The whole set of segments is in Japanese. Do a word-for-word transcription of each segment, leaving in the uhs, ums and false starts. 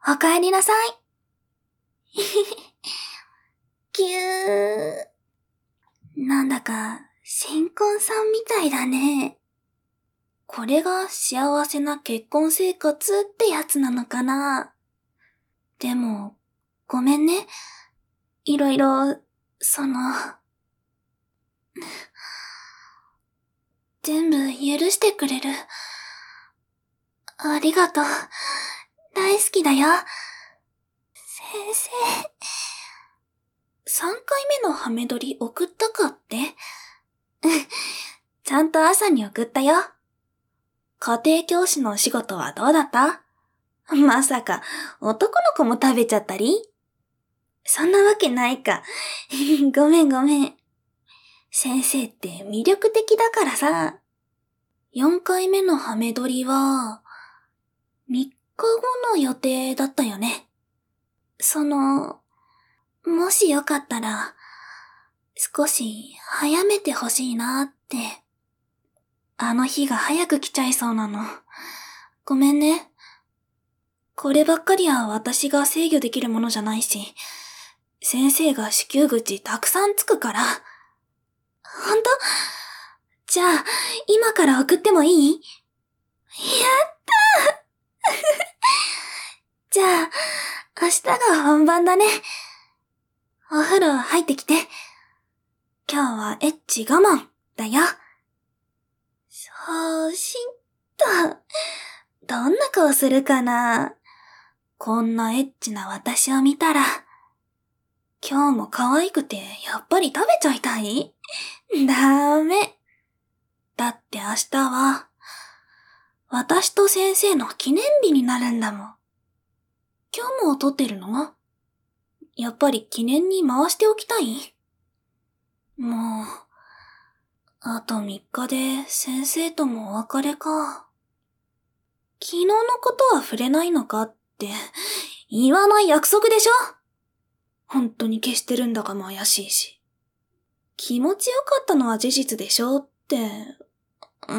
おかえりなさい。ぎゅー。なんだか、新婚さんみたいだね。これが幸せな結婚生活ってやつなのかな。でも、ごめんね。いろいろ、その、全部許してくれる。ありがとう。大好きだよ。先生。さんかいめのハメ撮り送ったかってちゃんと朝に送ったよ。家庭教師のお仕事はどうだった？まさか男の子も食べちゃったり？そんなわけないか。ごめんごめん。先生って魅力的だからさ。よんかいめのハメ撮りは、みっかごの予定だったよね。その、もしよかったら、少し早めてほしいなって。あの日が早く来ちゃいそうなの。ごめんね。こればっかりは私が制御できるものじゃないし、先生が子宮口たくさんつくから。ほんと？じゃあ、今から送ってもいい？やったーじゃあ、明日が本番だね。お風呂入ってきて。今日はエッチ我慢だよ。そうしたどんな顔するかな？こんなエッチな私を見たら、今日も可愛くてやっぱり食べちゃいたい？ダメ。だって明日は、私と先生の記念日になるんだもん。今日も撮ってるの？やっぱり記念に回しておきたい？もう、あとみっかで先生ともお別れか。昨日のことは触れないのかって言わない約束でしょ？本当に消してるんだかも怪しいし。気持ちよかったのは事実でしょって。うん、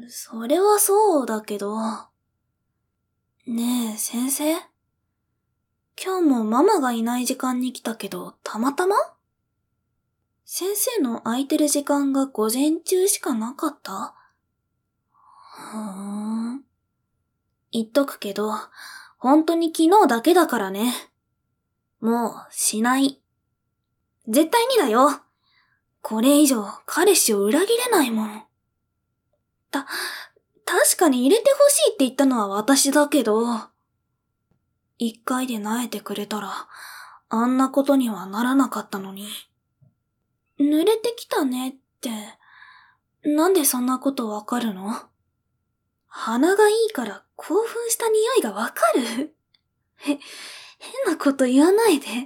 それはそうだけど。ねえ、先生？今日もママがいない時間に来たけど、たまたま？先生の空いてる時間が午前中しかなかった？ふーん。言っとくけど、本当に昨日だけだからね。もう、しない。絶対にだよ。これ以上、彼氏を裏切れないもん。た、確かに入れてほしいって言ったのは私だけど、一回で萎えてくれたら、あんなことにはならなかったのに。濡れてきたねって、なんでそんなことわかるの？鼻がいいから興奮した匂いがわかる？へ、変なこと言わないで。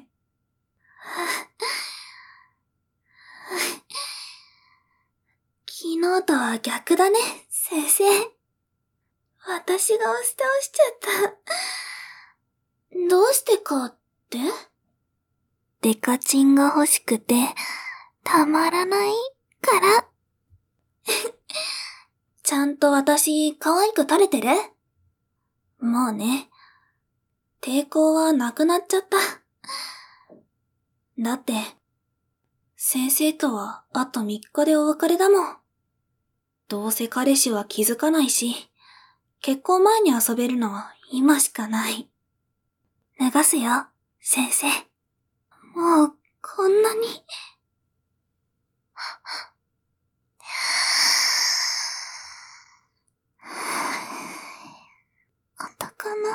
昨日とは逆だね、先生。私が押し倒しちゃった。どうしてかって？デカチンが欲しくて、たまらないから。ちゃんと私、可愛く垂れてる？もうね。抵抗はなくなっちゃった。だって、先生とはあとみっかでお別れだもん。どうせ彼氏は気づかないし、結婚前に遊べるのは今しかない。脱がすよ、先生。もう、こんなに。男の、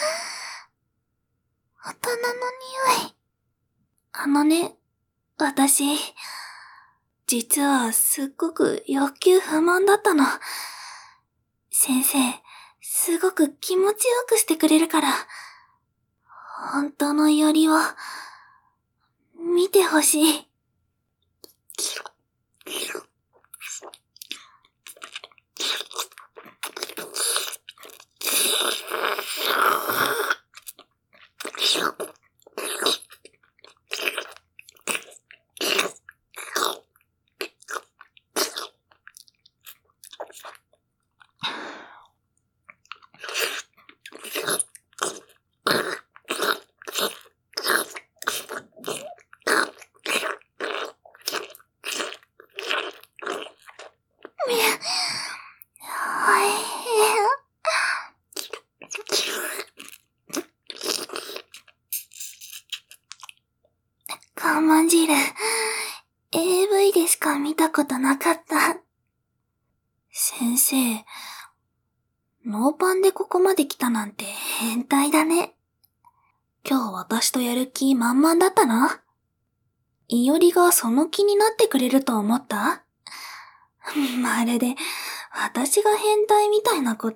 大人の匂い。あのね、私、実はすっごく欲求不満だったの。先生、すごく気持ちよくしてくれるから、本当のよりを、見てほしい。 我慢汁、エーブイ でしか見たことなかった。先生、ノーパンでここまで来たなんて変態だね。今日私とやる気満々だったな。いおりがその気になってくれると思った？まるで私が変態みたいなこと。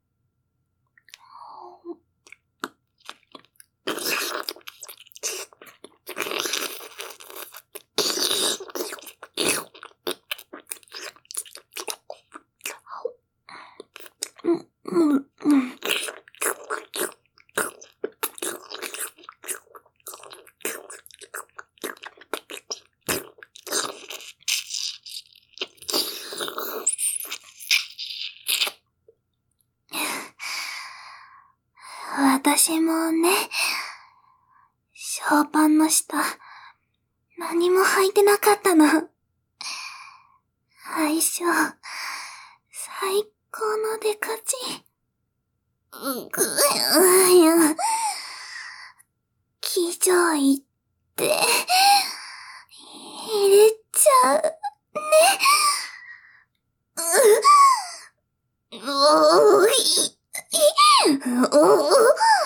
うんうんうん私もね、ショーパンの下、何も履いてなかったの。相性、最高のデカチ。うぐ、うや、気丈いって、入れちゃう、ね。う、うおーい。おおおお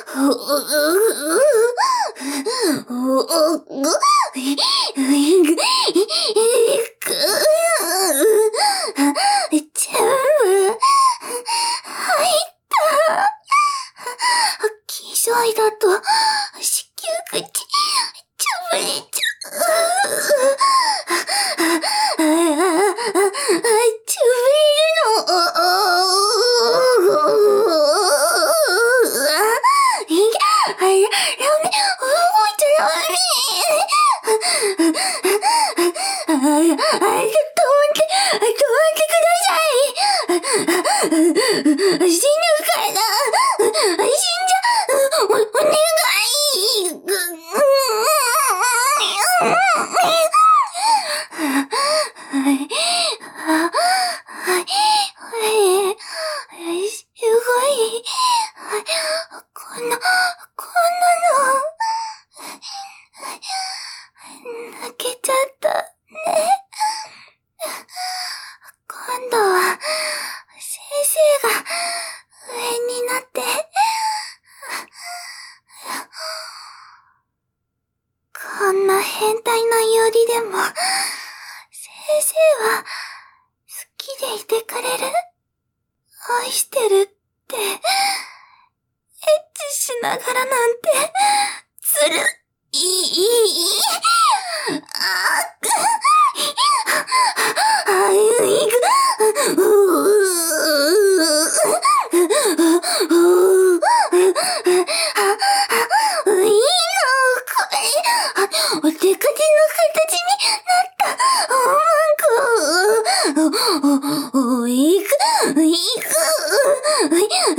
全部入った気象医だと子宮口潰れちゃうあああ潰れるのあれ、ダメ、動いちゃダメ。あ、あ、あ、止まって、止まってください。死ぬから、死んじゃう、お、お願い。すごい。こんな、こんなの。泣けちゃったね。今度は先生が上になってこんな変態なよりでも先生は好きでいてくれる、愛してるってエッチしながらなんてずるいいあくあいくうういいのこれお手かじの形になったおまんこおいくいくいく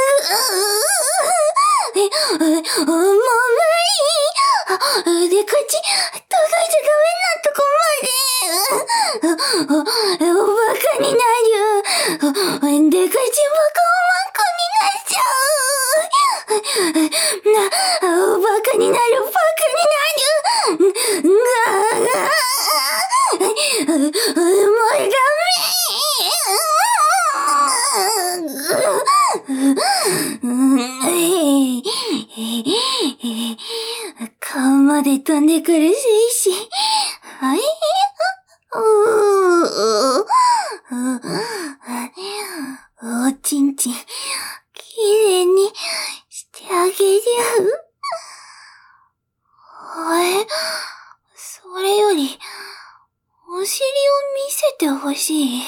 おままいでかち、届いちゃダメなとこまで。お、おバカになる。でかちバカおまんこになっちゃう。な、おバカになる、バカになる。ががもうダメ。顔まで飛んでくる精子。はい。おー。おちんちん、きれいにしてあげる。え、それより、お尻を見せてほしい。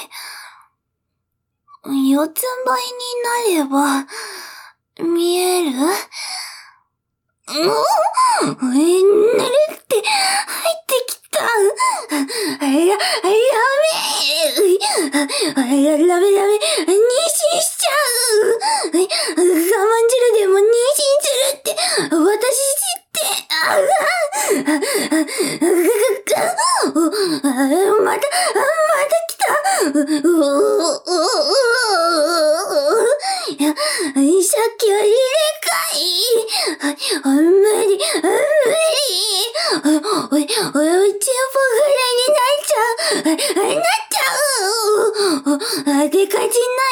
四つん這いになれば、見える？もう、え、ぬるって入ってきた。あら、あ、やめ。あら、ダメダメ。妊娠しちゃう。我慢汁でも妊娠するって、私知って。ああ、また、また来た。うおさっきは入れ替え。 あんまり、あんまり、お、お、お、お、おちんぽぐらいになっちゃう、あ、なっちゃう、あ、でかちないとダ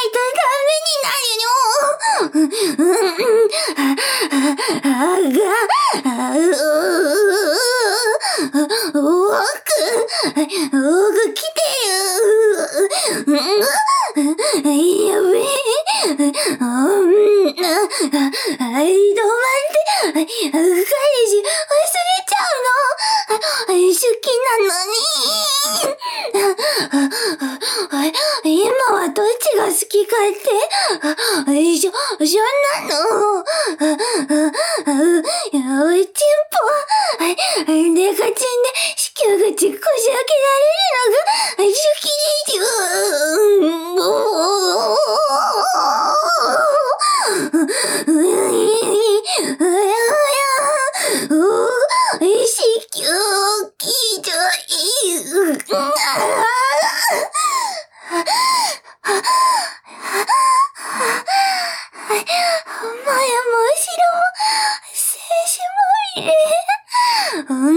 メになるよ、うん、うん、あ、あ、あが、あ、う、おーく、おーく来てよ、うん、やべえ、あ、うん、あ、あ、い、どまって、彼氏忘れちゃうの、好きなのに、今はどっちが好きかって、しょ、そんなの、おちんぽ、でかちんで子宮口こじ開けられるのが好きでしょ。もう、子宮きじゃい、もやもしろ、せいしまいれ。うん、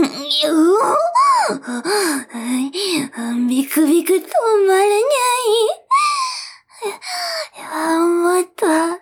よ、ビクビク止まらない。あ、もっと、